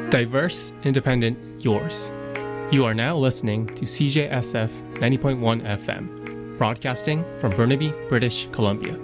Diverse, independent, yours. You are now listening to CJSF 90.1 FM, broadcasting from Burnaby, British Columbia.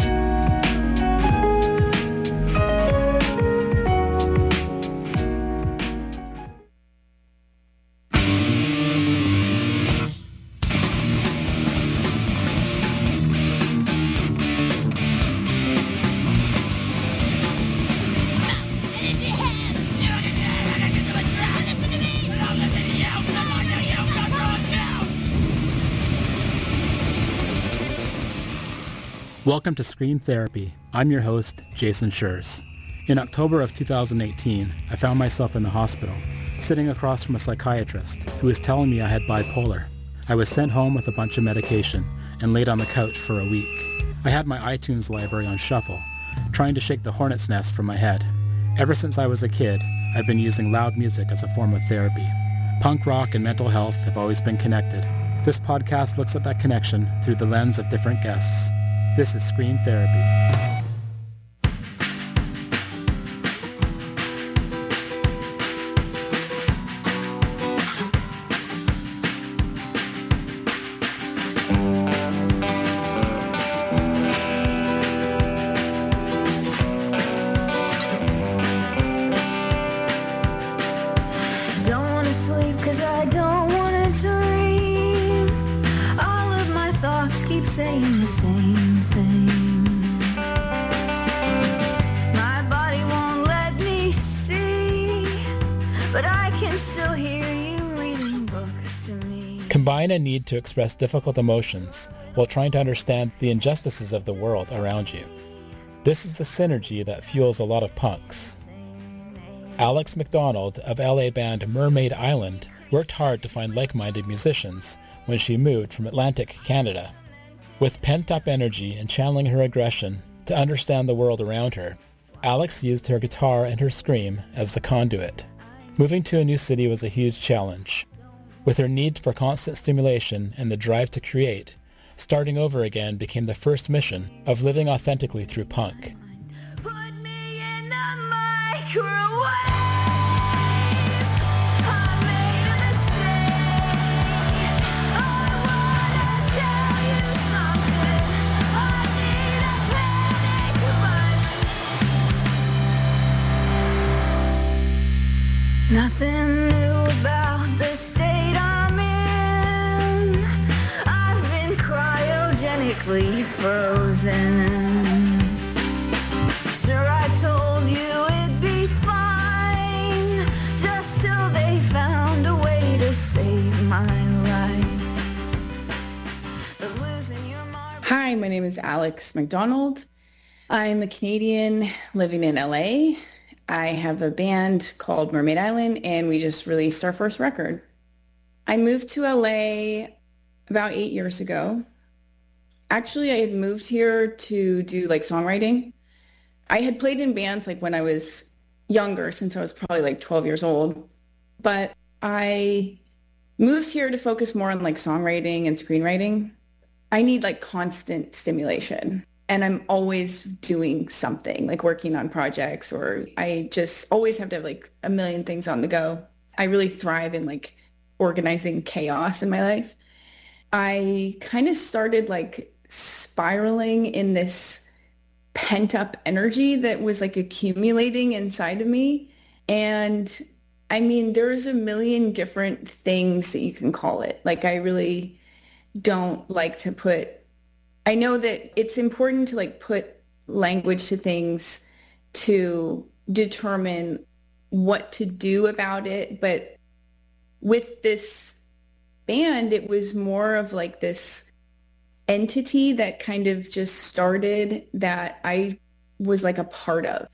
Welcome to Scream Therapy. I'm your host, Jason Schurz. In October of 2018, I found myself in the hospital, sitting across from a psychiatrist who was telling me I had bipolar. I was sent home with a bunch of medication and laid on the couch for a week. I had my iTunes library on shuffle, trying to shake the hornet's nest from my head. Ever since I was a kid, I've been using loud music as a form of therapy. Punk rock and mental health have always been connected. This podcast looks at that connection through the lens of different guests. This is Scream Therapy. Combine a need to express difficult emotions while trying to understand the injustices of the world around you. This is the synergy that fuels a lot of punks. Alex McDonald of LA band Mermaid Island worked hard to find like-minded musicians when she moved from Atlantic Canada. With pent-up energy and channeling her aggression to understand the world around her, Alex used her guitar and her scream as the conduit. Moving to a new city was a huge challenge. With her need for constant stimulation and the drive to create, starting over again became the first mission of living authentically through punk. Put me in the microwave. I made a mistake. I wanna tell you something. I need a panic button. Nothing new about the state I'm in. I've been cryogenically frozen. Sure, I told you it'd be fine, just till they found a way to save my life. But losing your marbles. Hi, my name is Alex McDonald. I'm a Canadian living in LA. I have a band called Mermaid Island, and we just released our first record. I moved to LA about 8 years ago. Actually, I had moved here to do like songwriting. I had played in bands like when I was younger, since I was probably like 12 years old. But I moved here to focus more on like songwriting and screenwriting. I need like constant stimulation. And I'm always doing something, like working on projects, or I just always have to have like a million things on the go. I really thrive in like organizing chaos in my life. I kind of started like spiraling in this pent up energy that was like accumulating inside of me. And I mean, there's a million different things that you can call it. Like, I really don't like to I know that it's important to like put language to things to determine what to do about it. But with this band, it was more of like this entity that kind of just started that I was like a part of.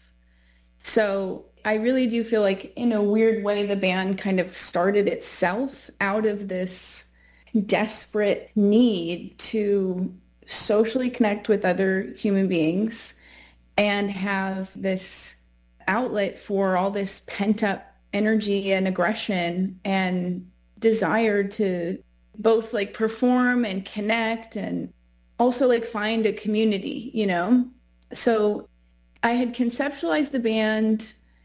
So I really do feel like in a weird way, the band kind of started itself out of this desperate need to socially connect with other human beings and have this outlet for all this pent up energy and aggression and desire to both like perform and connect and also like find a community, you know? So I had conceptualized the band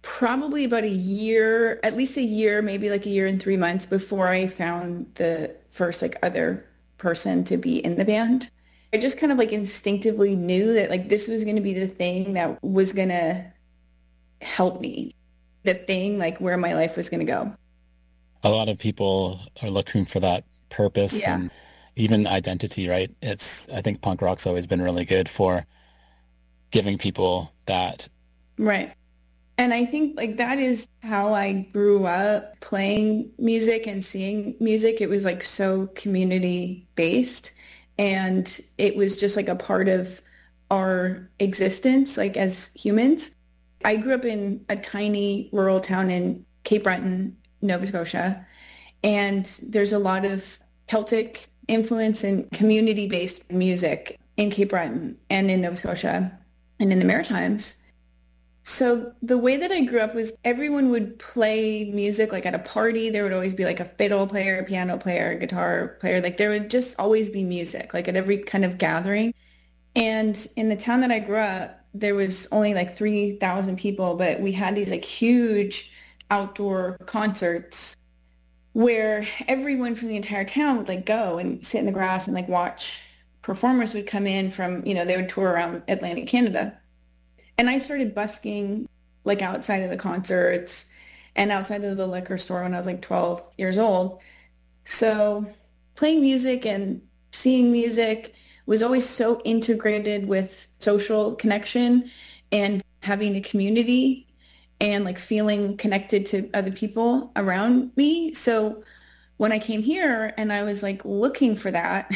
probably about a year, at least a year, maybe like a year and 3 months before I found the first like other person to be in the band. I just kind of like instinctively knew that like this was going to be the thing that was going to help me, the thing like where my life was going to go. A lot of people are looking for that purpose Yeah. and even identity, right? I think punk rock's always been really good for giving people that. Right. And I think like that is how I grew up playing music and seeing music. It was like so community based, and it was just like a part of our existence like as humans. I grew up in a tiny rural town in Cape Breton, Nova Scotia, and there's a lot of Celtic influence and community-based music in Cape Breton and in Nova Scotia and in the Maritimes. So the way that I grew up was everyone would play music like at a party. There would always be like a fiddle player, a piano player, a guitar player. Like there would just always be music like at every kind of gathering. And in the town that I grew up, there was only like 3,000 people, but we had these like huge outdoor concerts where everyone from the entire town would like go and sit in the grass and like watch. Performers would come in from, they would tour around Atlantic Canada. And I started busking like outside of the concerts and outside of the liquor store when I was like 12 years old. So playing music and seeing music was always so integrated with social connection and having a community and like feeling connected to other people around me. So when I came here and I was like looking for that,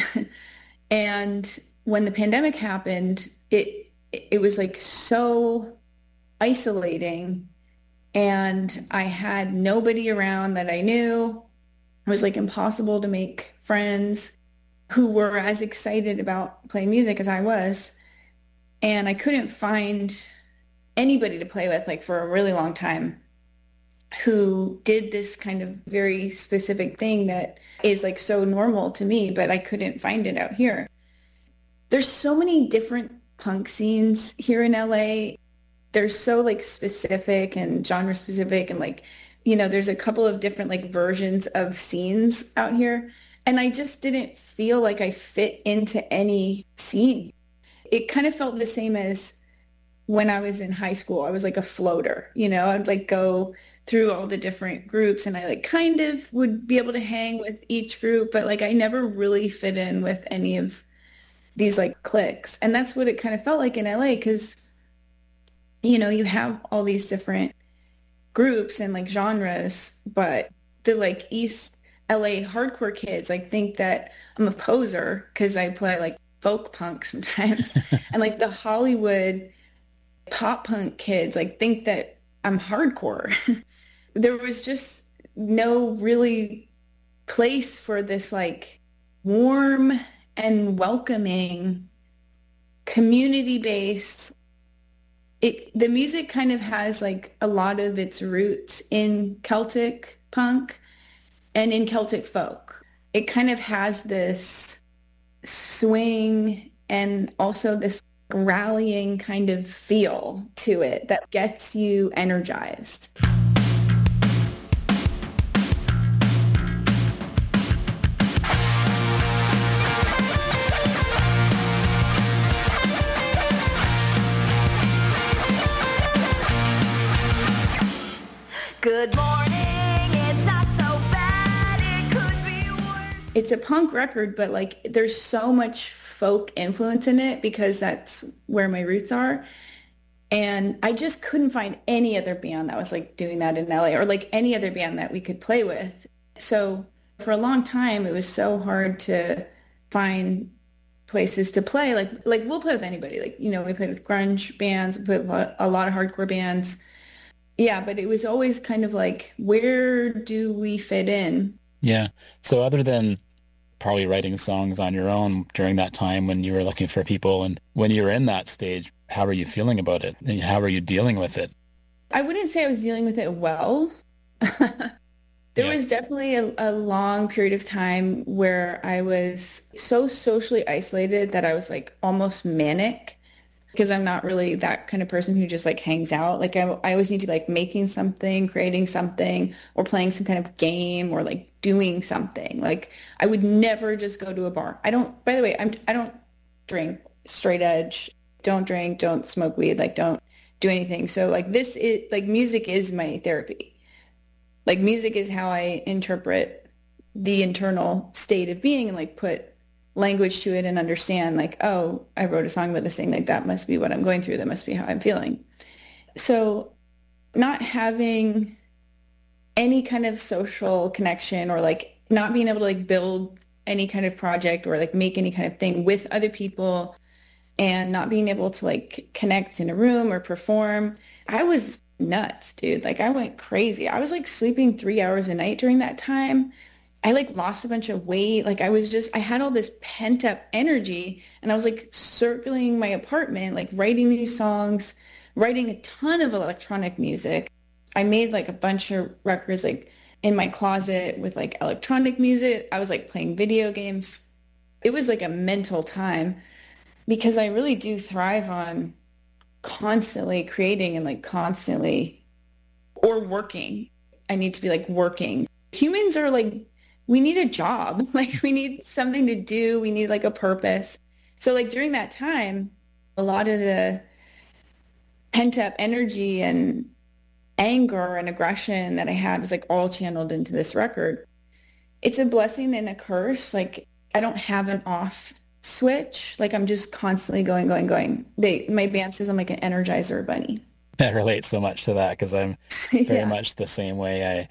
and when the pandemic happened, it was like so isolating, and I had nobody around that I knew. It was like impossible to make friends who were as excited about playing music as I was. And I couldn't find anybody to play with like for a really long time who did this kind of very specific thing that is like so normal to me, but I couldn't find it out here. There's so many different punk scenes here in LA. They're so like specific and genre specific, and like, there's a couple of different like versions of scenes out here. And I just didn't feel like I fit into any scene. It kind of felt the same as when I was in high school. I was like a floater, I'd like go through all the different groups and I like kind of would be able to hang with each group, but like I never really fit in with any of these like cliques. And that's what it kind of felt like in LA, because, you have all these different groups and like genres, but the like East LA hardcore kids like think that I'm a poser because I play like folk punk sometimes. And like the Hollywood pop punk kids like think that I'm hardcore. There was just no really place for this like warm and welcoming, community-based. The music kind of has like a lot of its roots in Celtic punk and in Celtic folk. It kind of has this swing and also this rallying kind of feel to it that gets you energized. Good morning, it's not so bad, it could be worse. It's a punk record, but like there's so much folk influence in it because that's where my roots are. And I just couldn't find any other band that was like doing that in LA, or like any other band that we could play with. So for a long time, it was so hard to find places to play. Like we'll play with anybody. Like, we played with grunge bands, we played with a lot of hardcore bands. Yeah, but it was always kind of like, where do we fit in? Yeah. So other than probably writing songs on your own during that time when you were looking for people, and when you were in that stage, how are you feeling about it? And how are you dealing with it? I wouldn't say I was dealing with it well. There was definitely a long period of time where I was so socially isolated that I was like almost manic. because I'm not really that kind of person who just like hangs out. Like I always need to be like making something, creating something, or playing some kind of game, or like doing something. Like I would never just go to a bar. I don't, by the way, I don't drink, straight edge, don't drink, don't smoke weed, like don't do anything. So like this is like, music is my therapy. Like music is how I interpret the internal state of being and like put language to it and understand like, oh, I wrote a song about this thing. Like that must be what I'm going through. That must be how I'm feeling. So not having any kind of social connection, or like not being able to like build any kind of project or like make any kind of thing with other people, and not being able to like connect in a room or perform. I was nuts, dude. Like I went crazy. I was like sleeping 3 hours a night during that time. I like lost a bunch of weight. Like I had all this pent up energy, and I was like circling my apartment, like writing these songs, writing a ton of electronic music. I made like a bunch of records like in my closet with like electronic music. I was like playing video games. It was like a mental time, because I really do thrive on constantly creating and like constantly or working. I need to be like working. Humans are like, we need a job. Like we need something to do. We need like a purpose. So like during that time, a lot of the pent up energy and anger and aggression that I had was like all channeled into this record. It's a blessing and a curse. Like I don't have an off switch. Like I'm just constantly going. My band says I'm like an Energizer bunny. I relate so much to that, because I'm very much the same way.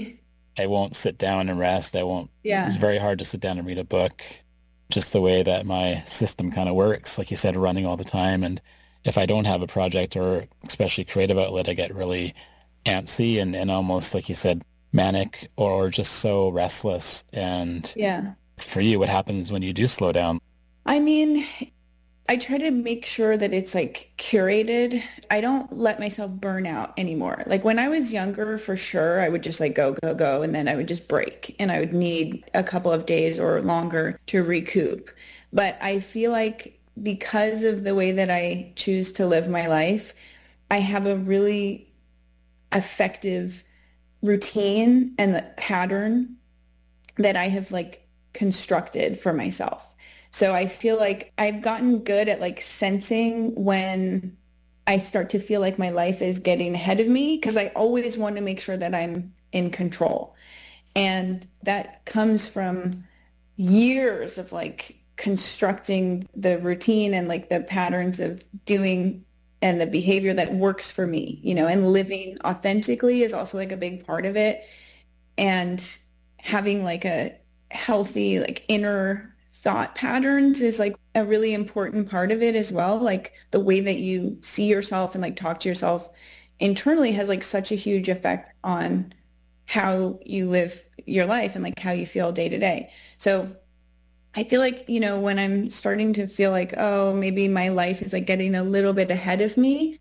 I won't sit down and rest. It's very hard to sit down and read a book, just the way that my system kind of works. Like you said, running all the time. And if I don't have a project or especially creative outlet, I get really antsy and almost, like you said, manic, or just so restless. And for you, what happens when you do slow down? I mean, I try to make sure that it's like curated. I don't let myself burn out anymore. Like when I was younger, for sure, I would just like go, and then I would just break, and I would need a couple of days or longer to recoup. But I feel like because of the way that I choose to live my life, I have a really effective routine and the pattern that I have like constructed for myself. So I feel like I've gotten good at like sensing when I start to feel like my life is getting ahead of me, because I always want to make sure that I'm in control. And that comes from years of like constructing the routine and like the patterns of doing and the behavior that works for me, you know, and living authentically is also like a big part of it. And having like a healthy like inner thought patterns is like a really important part of it as well. Like the way that you see yourself and like talk to yourself internally has like such a huge effect on how you live your life and like how you feel day to day. So I feel like, you know, when I'm starting to feel like, oh, maybe my life is like getting a little bit ahead of me,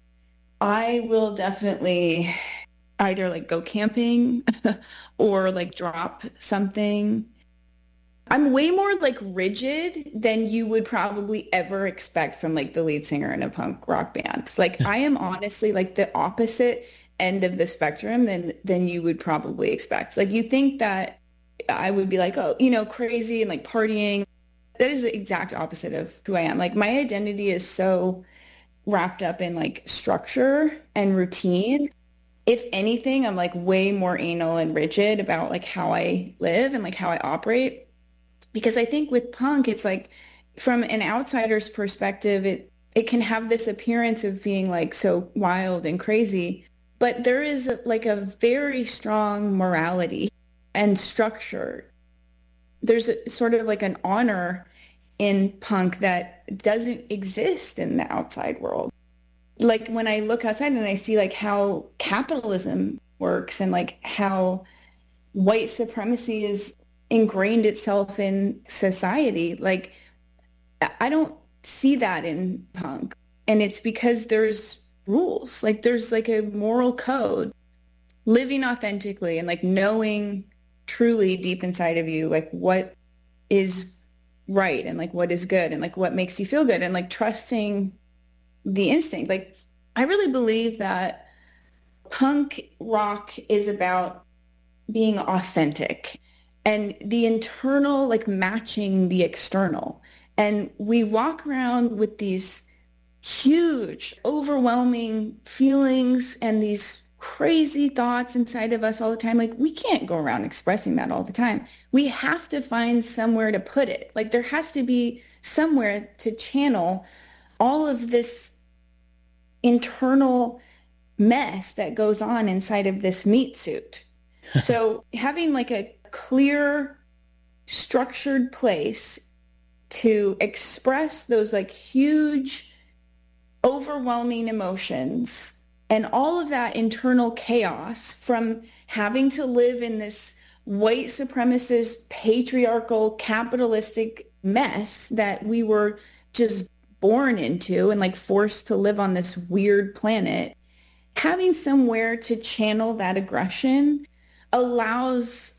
I will definitely either like go camping or like drop something. I'm way more like rigid than you would probably ever expect from like the lead singer in a punk rock band. Like I am honestly like the opposite end of the spectrum than you would probably expect. Like you think that I would be like, oh, you know, crazy and like partying. That is the exact opposite of who I am. Like my identity is so wrapped up in like structure and routine. If anything, I'm like way more anal and rigid about like how I live and like how I operate. Because I think with punk, it's like from an outsider's perspective, it can have this appearance of being like so wild and crazy, but there is like a very strong morality and structure. There's a, sort of like an honor in punk that doesn't exist in the outside world. Like when I look outside and I see like how capitalism works and like how white supremacy is ingrained itself in society, like I don't see that in punk. And it's because there's rules, like there's like a moral code, living authentically and like knowing truly deep inside of you like what is right and like what is good and like what makes you feel good, and like trusting the instinct. Like, I really believe that punk rock is about being authentic and the internal, like, matching the external. And we walk around with these huge, overwhelming feelings and these crazy thoughts inside of us all the time. Like, we can't go around expressing that all the time. We have to find somewhere to put it. Like, there has to be somewhere to channel all of this internal mess that goes on inside of this meat suit. So having like a clear, structured place to express those like huge, overwhelming emotions and all of that internal chaos from having to live in this white supremacist, patriarchal, capitalistic mess that we were just born into and like forced to live on this weird planet. Having somewhere to channel that aggression allows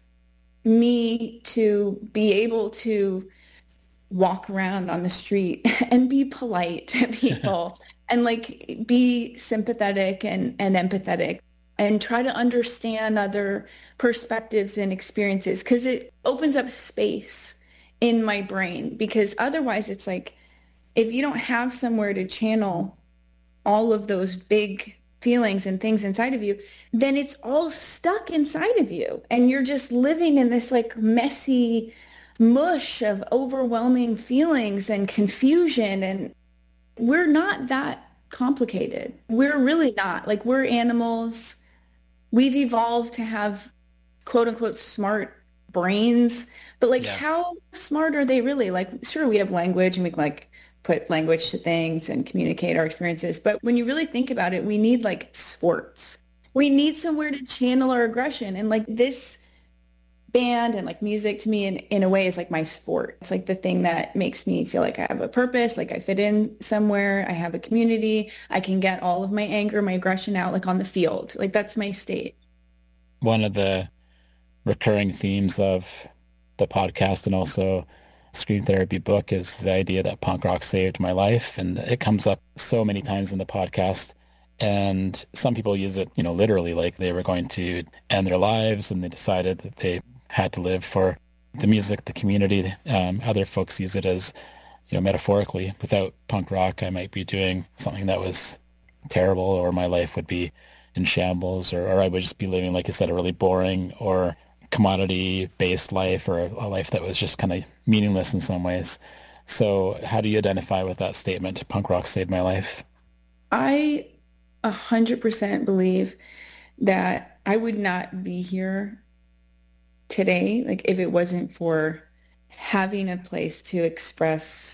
me to be able to walk around on the street and be polite to people and like be sympathetic and empathetic and try to understand other perspectives and experiences, because it opens up space in my brain. Because otherwise it's like, if you don't have somewhere to channel all of those big feelings and things inside of you, then it's all stuck inside of you. And you're just living in this like messy mush of overwhelming feelings and confusion. And we're not that complicated. We're really not. Like, we're animals. We've evolved to have quote unquote smart brains, but like, how smart are they really? Like, sure, we have language and we can like put language to things and communicate our experiences. But when you really think about it, we need like sports. We need somewhere to channel our aggression. And like, this band and like music to me in a way is like my sport. It's like the thing that makes me feel like I have a purpose, like I fit in somewhere, I have a community, I can get all of my anger, my aggression out like on the field. Like, that's my state. One of the recurring themes of the podcast and also Scream Therapy book is the idea that punk rock saved my life. And it comes up so many times in the podcast. And some people use it, you know, literally, like they were going to end their lives and they decided that they had to live for the music, the community. Other folks use it as, you know, metaphorically. Without punk rock, I might be doing something that was terrible, or my life would be in shambles, or I would just be living, like you said, a really boring or commodity-based life, or a life that was just kind of meaningless in some ways. So how do you identify with that statement, punk rock saved my life? I 100% believe that I would not be here today, like, if it wasn't for having a place to express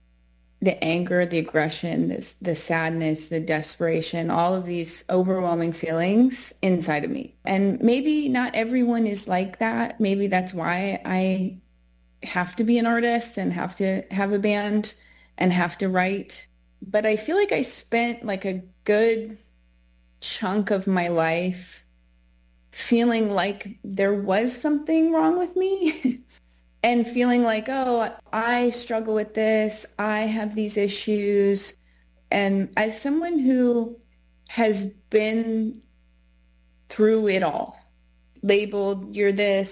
the anger, the aggression, the sadness, the desperation, all of these overwhelming feelings inside of me. And maybe not everyone is like that. Maybe that's why I have to be an artist and have to have a band and have to write. But I feel like I spent like a good chunk of my life feeling like there was something wrong with me. And feeling like, oh, I struggle with this, I have these issues. And as someone who has been through it all, labeled, you're this,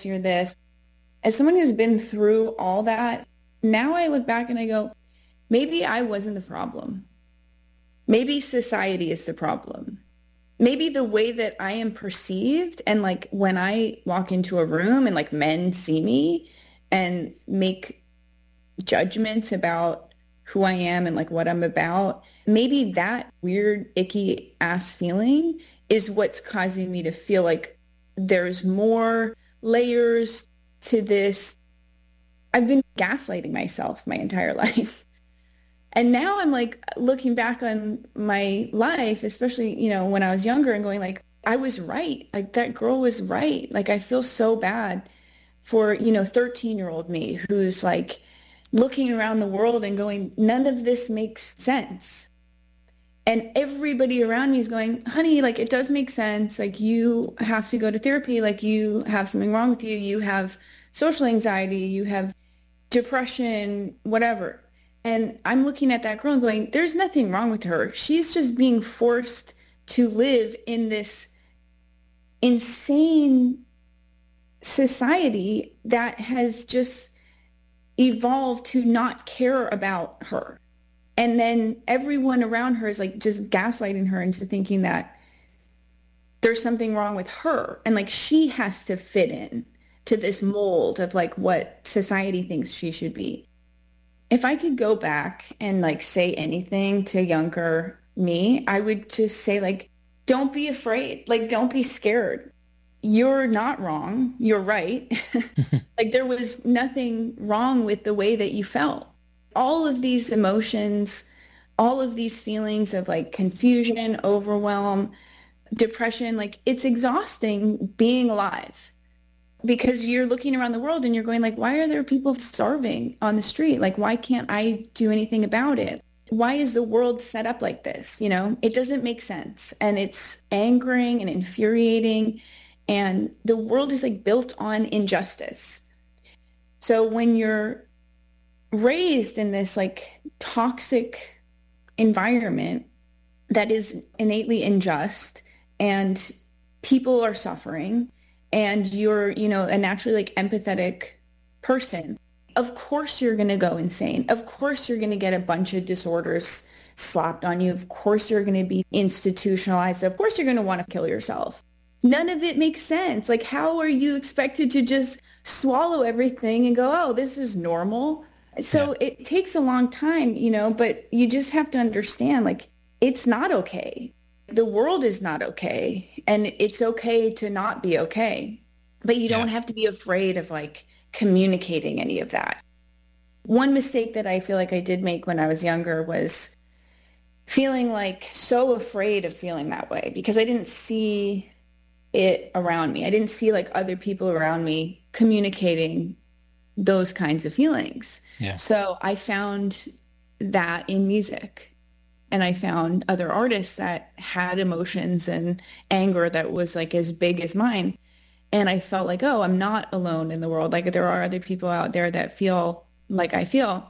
as someone who's been through all that, now I look back and I go, maybe I wasn't the problem. Maybe society is the problem. Maybe the way that I am perceived, and like when I walk into a room and like men see me and make judgments about who I am and like what I'm about, maybe that weird, icky ass feeling is what's causing me to feel like there's more layers to this. I've been gaslighting myself my entire life. And now I'm like looking back on my life, especially, you know, when I was younger, and going like, I was right. Like, that girl was right. Like, I feel so bad for, you know, 13-year-old me who's like looking around the world and going, none of this makes sense. And everybody around me is going, honey, like, it does make sense. Like, you have to go to therapy. Like, you have something wrong with you. You have social anxiety. You have depression, whatever. And I'm looking at that girl and going, there's nothing wrong with her. She's just being forced to live in this insane society that has just evolved to not care about her. And then everyone around her is like just gaslighting her into thinking that there's something wrong with her. And like she has to fit in to this mold of like what society thinks she should be. If I could go back and like say anything to younger me, I would just say like, don't be afraid. Like, don't be scared. You're not wrong. You're right. Like there was nothing wrong with the way that you felt. All of these emotions, all of these feelings of like confusion, overwhelm, depression, like it's exhausting being alive. Because you're looking around the world and you're going like, why are there people starving on the street? Like, why can't I do anything about it? Why is the world set up like this? You know, it doesn't make sense. And it's angering and infuriating. And the world is like built on injustice. So when you're raised in this like toxic environment that is innately unjust and people are suffering, and you're, you know, a naturally like empathetic person, of course you're going to go insane. Of course you're going to get a bunch of disorders slapped on you. Of course you're going to be institutionalized. Of course you're going to want to kill yourself. None of it makes sense. Like, how are you expected to just swallow everything and go, oh, this is normal? So it takes a long time, you know, but you just have to understand, like, it's not okay. The world is not okay, and it's okay to not be okay, but you don't have to be afraid of like communicating any of that. One mistake that I feel like I did make when I was younger was feeling like so afraid of feeling that way because I didn't see it around me. I didn't see like other people around me communicating those kinds of feelings. Yeah. So I found that in music. And I found other artists that had emotions and anger that was like as big as mine. And I felt like, oh, I'm not alone in the world. Like there are other people out there that feel like I feel.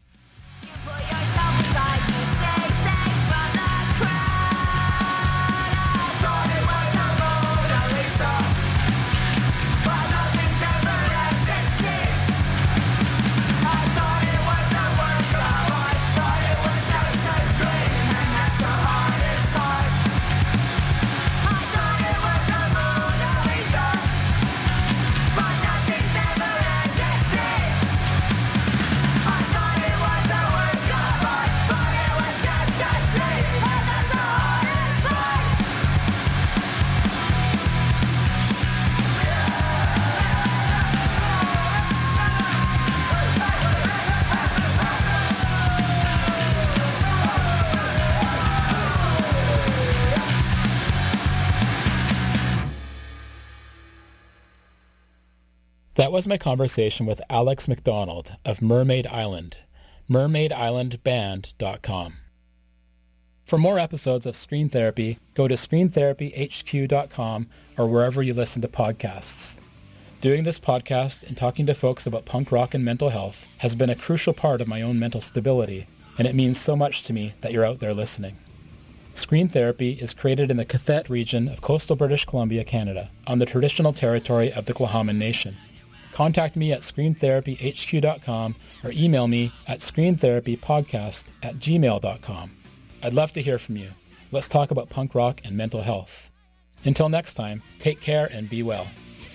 That was my conversation with Alex McDonald of Mermaid Island, mermaidislandband.com. For more episodes of Screen Therapy, go to screentherapyhq.com or wherever you listen to podcasts. Doing this podcast and talking to folks about punk rock and mental health has been a crucial part of my own mental stability, and it means so much to me that you're out there listening. Screen Therapy is created in the Cathet region of coastal British Columbia, Canada, on the traditional territory of the Tla'amin Nation. Contact me at screentherapyhq.com or email me at screentherapypodcast@gmail.com. I'd love to hear from you. Let's talk about punk rock and mental health. Until next time, take care and be well.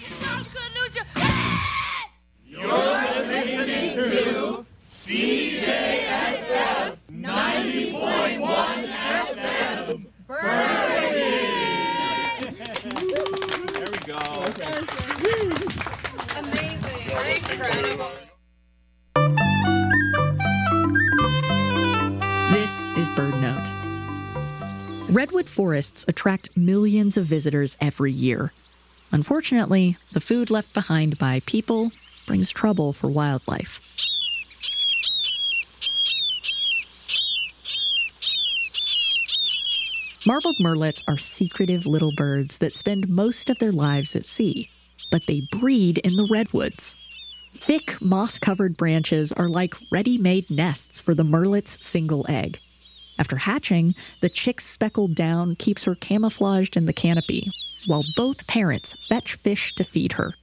You're listening to CJSF 90.1 FM, Burnaby. There we go. Amazing. Incredible. This is BirdNote. Redwood forests attract millions of visitors every year. Unfortunately, the food left behind by people brings trouble for wildlife. Marbled murrelets are secretive little birds that spend most of their lives at sea, but they breed in the redwoods. Thick, moss-covered branches are like ready-made nests for the murrelet's single egg. After hatching, the chick's speckled down keeps her camouflaged in the canopy, while both parents fetch fish to feed her.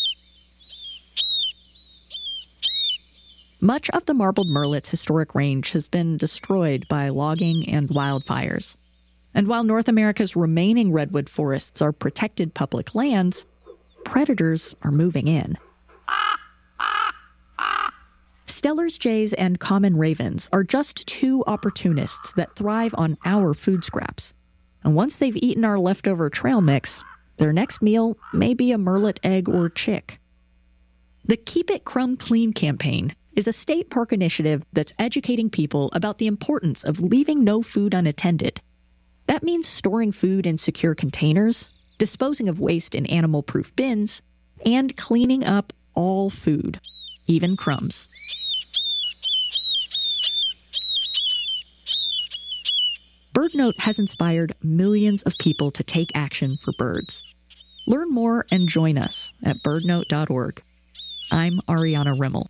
Much of the marbled murrelet's historic range has been destroyed by logging and wildfires. And while North America's remaining redwood forests are protected public lands, predators are moving in. Steller's jays and common ravens are just two opportunists that thrive on our food scraps. And once they've eaten our leftover trail mix, their next meal may be a murrelet egg or chick. The Keep It Crumb Clean campaign is a state park initiative that's educating people about the importance of leaving no food unattended. That means storing food in secure containers, disposing of waste in animal-proof bins, and cleaning up all food, even crumbs. BirdNote has inspired millions of people to take action for birds. Learn more and join us at birdnote.org. I'm Ariana Rimmel.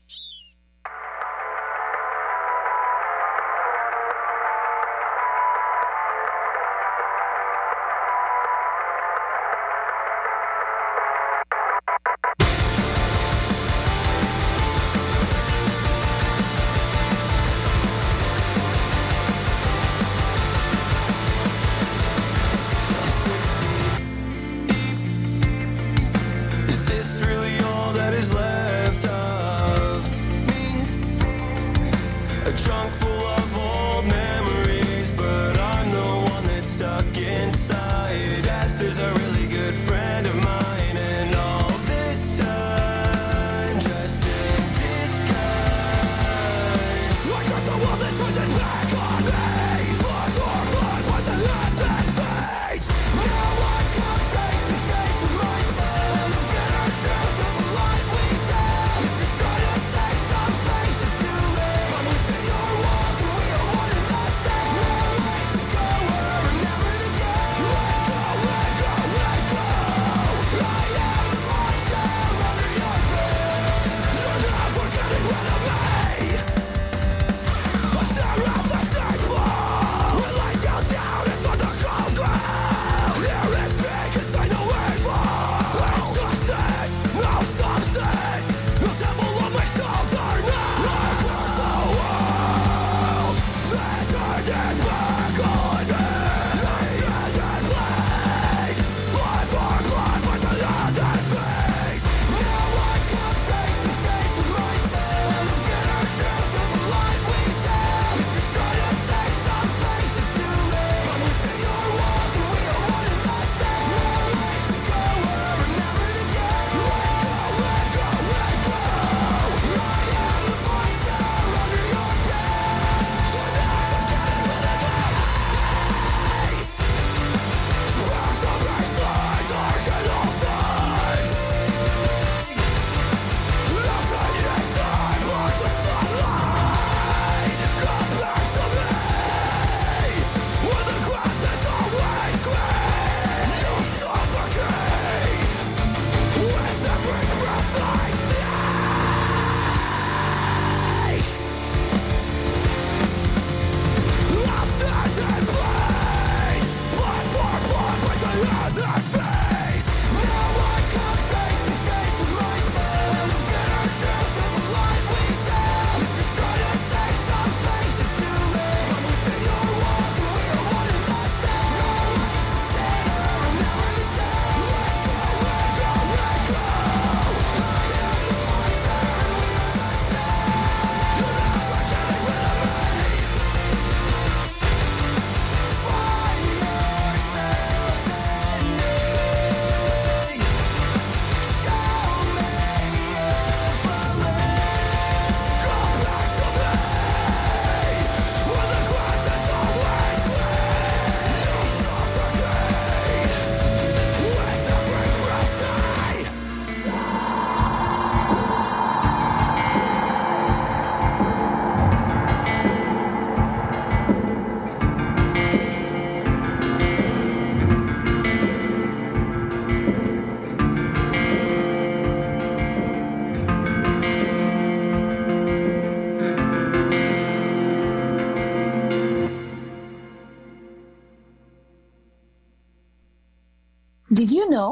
Is this really